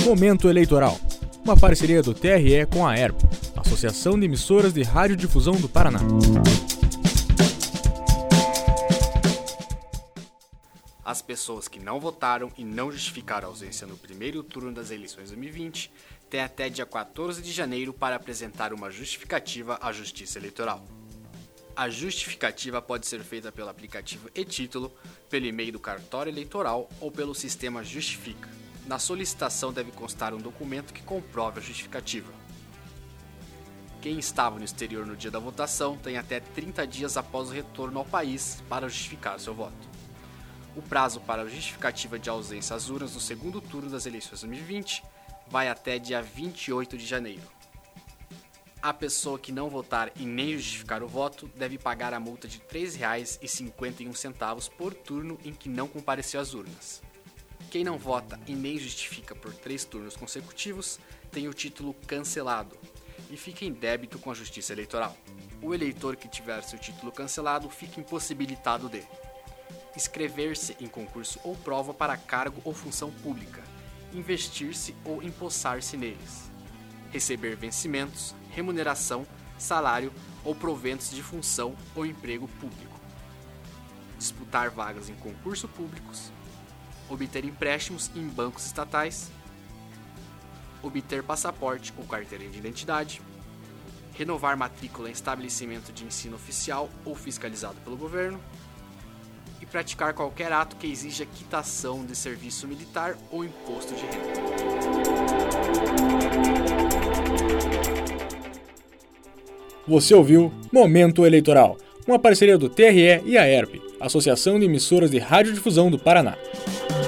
Momento Eleitoral, uma parceria do TRE com a AERP, Associação de Emissoras de Radiodifusão do Paraná. As pessoas que não votaram e não justificaram a ausência no primeiro turno das eleições 2020 têm até dia 14 de janeiro para apresentar uma justificativa à Justiça Eleitoral. A justificativa pode ser feita pelo aplicativo e-Título, pelo e-mail do cartório eleitoral ou pelo sistema Justifica. Na solicitação deve constar um documento que comprove a justificativa. Quem estava no exterior no dia da votação tem até 30 dias após o retorno ao país para justificar seu voto. O prazo para a justificativa de ausência às urnas no segundo turno das eleições 2020 vai até dia 28 de janeiro. A pessoa que não votar e nem justificar o voto deve pagar a multa de R$ 3,51 por turno em que não compareceu às urnas. Quem não vota e nem justifica por 3 turnos consecutivos tem o título cancelado e fica em débito com a Justiça Eleitoral. O eleitor que tiver seu título cancelado fica impossibilitado de inscrever-se em concurso ou prova para cargo ou função pública, investir-se ou empossar-se neles, receber vencimentos, remuneração, salário ou proventos de função ou emprego público, disputar vagas em concursos públicos, obter empréstimos em bancos estatais, obter passaporte ou carteira de identidade, renovar matrícula em estabelecimento de ensino oficial ou fiscalizado pelo governo, e praticar qualquer ato que exija quitação de serviço militar ou imposto de renda. Você ouviu Momento Eleitoral, uma parceria do TRE e a AERP, Associação de Emissoras de Radiodifusão do Paraná.